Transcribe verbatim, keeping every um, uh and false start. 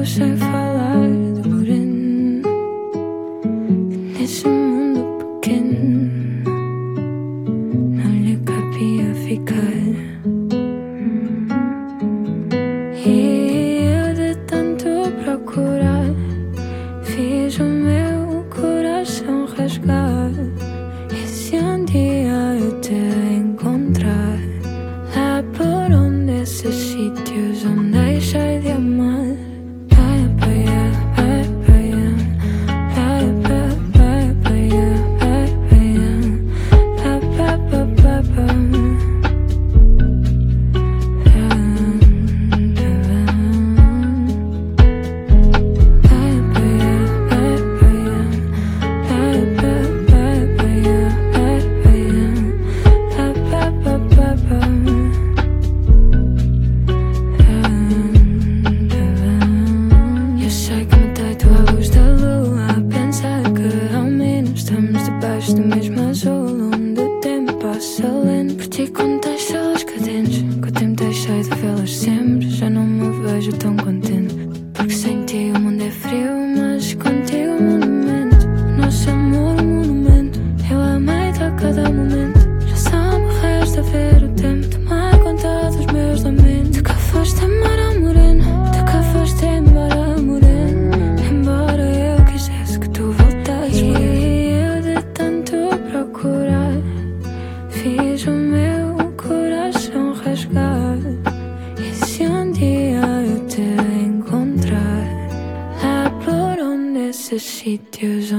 sem falar do moreno, que nesse mundo pequeno não lhe cabia ficar. E eu de tanto procurar fiz o meu coração rasgar. E se um dia eu te encontrar lá por um desses sítios onde deixei de amar, vai apoiar, vai apoiar, vai apoiar, vai apoiar, vai apoiar, vai apoiar, vai do mesmo azul onde o tempo passa lento. Por ti contei celas cadentes, que o tempo deixei de vê-las sempre. Já não me vejo tão contente, porque sem ti o mundo é frio, mas contigo o mundo mente. Nosso amor um monumento, eu amei-te a cada momento. Já só me resta ver o tempo tomar conta dos meus lamentos. Tu que foste embora moreno, tu que foste embora moreno, embora eu quisesse que tu voltasses. Procurar, fiz o meu coração rasgar. E se um dia eu te encontrar lá por um desses sítios